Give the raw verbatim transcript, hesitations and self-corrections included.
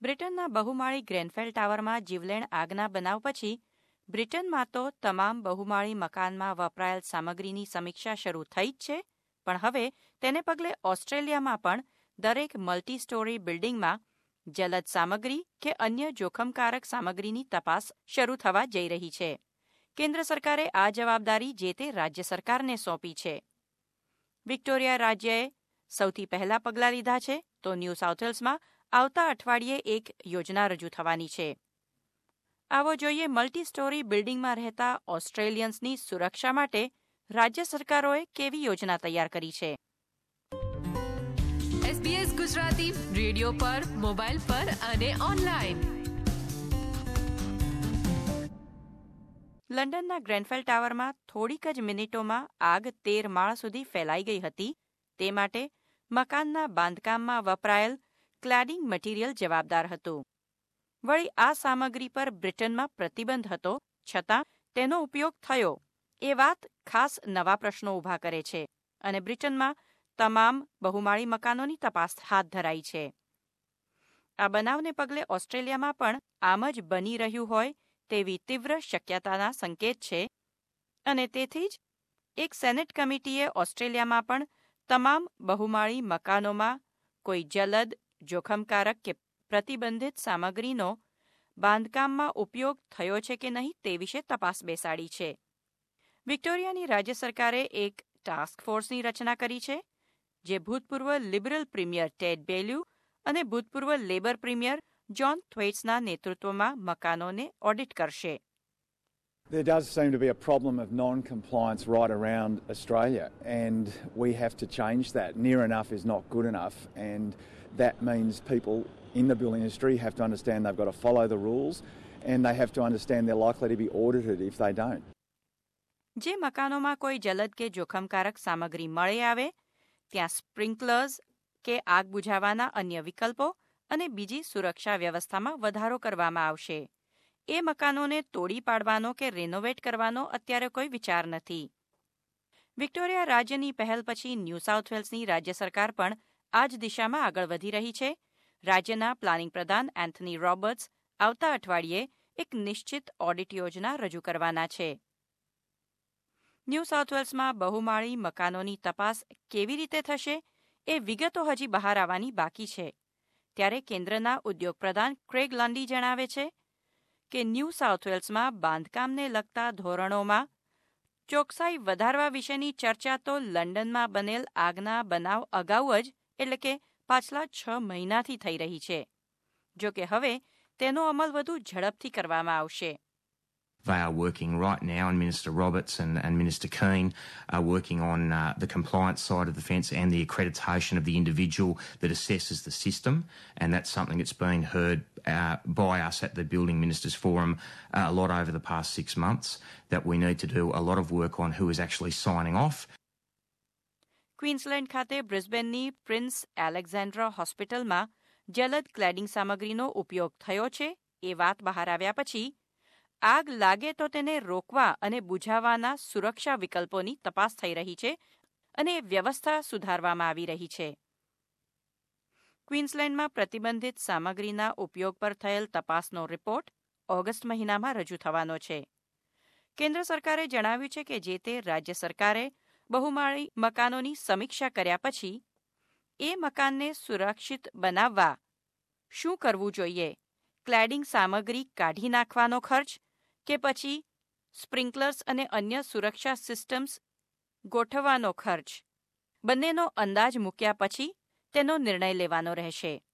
બ્રિટનના બહુમાળી ગ્રેનફેલ ટાવરમાં જીવલેણ આગના બનાવ પછી બ્રિટનમાં તો તમામ બહુમાળી મકાનમાં વપરાયેલ સામગ્રીની સમીક્ષા શરૂ થઈ જ છે, પણ હવે તેને પગલે ઓસ્ટ્રેલિયામાં પણ દરેક મલ્ટી સ્ટોરી બિલ્ડિંગમાં જલદ સામગ્રી કે અન્ય જોખમકારક સામગ્રીની તપાસ શરૂ થવા જઈ રહી છે. કેન્દ્ર સરકારે આ જવાબદારી જે તે રાજ્ય સરકારને સોંપી છે. વિક્ટોરિયા રાજ્યએ સૌથી પહેલા પગલાં લીધા છે, તો ન્યૂ સાઉથ વેલ્સમાં આવતા અઠવાડિયે એક યોજના રજૂ થવાની છે. આવો જોઈએ મલ્ટી સ્ટોરી બિલ્ડિંગમાં રહેતા ઓસ્ટ્રેલિયન્સની સુરક્ષા માટે રાજ્ય સરકારોએ કેવી યોજના તૈયાર કરી છે. એસબીએસ ગુજરાતી રેડિયો પર, મોબાઈલ પર અને ઓનલાઈન. લંડનના ગ્રેનફેલ ટાવરમાં થોડીક જ મિનિટોમાં આગ તેર માળ સુધી ફેલાઈ ગઈ હતી. તે માટે મકાનના બાંધકામમાં વપરાયેલ ક્લેડિંગ મટીરીયલ જવાબદાર હતું. વળી આ સામગ્રી પર બ્રિટનમાં પ્રતિબંધ હતો, છતાં તેનો ઉપયોગ થયો એ વાત ખાસ નવા પ્રશ્નો ઊભા કરે છે અને બ્રિટનમાં તમામ બહુમાળી મકાનોની તપાસ હાથ ધરાઈ છે. આ બનાવને પગલે ઓસ્ટ્રેલિયામાં પણ આમ જ બની રહ્યું હોય તેવી તીવ્ર શક્યતાના સંકેત છે અને તેથી જ એક સેનેટ કમિટીએ ઓસ્ટ્રેલિયામાં પણ તમામ બહુમાળી મકાનોમાં કોઈ જલદ, જોખમકારક કે પ્રતિબંધિત સામગ્રીનો બાંધકામમાં ઉપયોગ થયો છે કે નહીં તે વિશે તપાસ બેસાડી છે. વિક્ટોરિયાની રાજ્ય સરકારે એક ટાસ્ક ફોર્સની રચના કરી છે, જે ભૂતપૂર્વ લિબરલ પ્રીમિયર ટેડ બેલ્યુ અને ભૂતપૂર્વ લેબર પ્રીમિયર જોન થ્વેટ્સના નેતૃત્વમાં મકાનોને ઓડિટ કરશે. There does seem to be a problem of non-compliance right around Australia, and we have to change that. Near enough is not good enough, and that means people in the building industry have to understand they've got to follow the rules, and they have to understand they're likely to be audited if they don't. જે મકાનોમાં કોઈ જલદ કે જોખમકારક સામગ્રી મળી આવે ત્યાં સ્પ્રિંકલર્સ કે આગ બુઝાવવાના અન્ય વિકલ્પો અને બીજી સુરક્ષા વ્યવસ્થામાં વધારો કરવામાં આવશે. એ મકાનોને તોડી પાડવાનો કે રેનોવેટ કરવાનો અત્યારે કોઈ વિચાર નથી. વિક્ટોરિયા રાજ્યની પહેલ પછી ન્યૂ સાઉથ વેલ્સની રાજ્ય સરકાર પણ આ જ દિશામાં આગળ વધી રહી છે. રાજ્યના પ્લાનિંગ પ્રધાન એન્થની રોબર્ટ્સ આવતા અઠવાડિયે એક નિશ્ચિત ઓડિટ યોજના રજૂ કરવાના છે. ન્યૂ સાઉથ વેલ્સમાં બહુમાળી મકાનોની તપાસ કેવી રીતે થશે એ વિગતો હજી બહાર આવવાની બાકી છે. ત્યારે કેન્દ્રના ઉદ્યોગ પ્રધાન ક્રેગ લન્ડી જણાવે છે કે ન્યૂ સાઉથ વેલ્સમાં બાંધકામને લગતા ધોરણોમાં ચોકસાઈ વધારવા વિશેની ચર્ચા તો લંડનમાં બનેલ આગના બનાવ અગાઉ જ એટલે કે પાછલા છ મહિનાથી થઈ રહી છે. જો કે હવે તેનો અમલ વધુ ઝડપથી કરવામાં આવશે. They are working right now, and Minister Roberts and, and Minister Keane are working on uh, the compliance side of the fence and the accreditation of the individual that assesses the system, and that's something that's been heard uh, by us at the Building Ministers Forum uh, a lot over the past six months, that we need to do a lot of work on who is actually signing off. Queensland ખાતે બ્રિસ્બેનની prince એલેક્ઝાન્ડ્રા હોસ્પિટલમાં જલદ cladding સામગ્રીનો ઉપયોગ થયો છે એ વાત બહાર આવ્યા પછી આગ લાગે તો તેને રોકવા અને બુઝાવવાના સુરક્ષા વિકલ્પોની તપાસ થઈ રહી છે અને વ્યવસ્થા સુધારવામાં આવી રહી છે. ક્વીન્સલેન્ડમાં પ્રતિબંધિત સામગ્રીના ઉપયોગ પર થયેલ તપાસનો રિપોર્ટ ઓગસ્ટ મહિનામાં રજૂ થવાનો છે. કેન્દ્ર સરકારે જણાવ્યું છે કે જે તે રાજ્ય સરકારે બહુમાળી મકાનોની સમીક્ષા કર્યા પછી એ મકાનને સુરક્ષિત બનાવવા શું કરવું જોઈએ, ક્લેડિંગ સામગ્રી કાઢી નાખવાનો ખર્ચ કે પછી સ્પ્રિંકલર્સ અને અન્ય સુરક્ષા સિસ્ટમ્સ ગોઠવવાનો ખર્ચ, બંનેનો અંદાજ મૂક્યા પછી તેનો નિર્ણય લેવાનો રહેશે.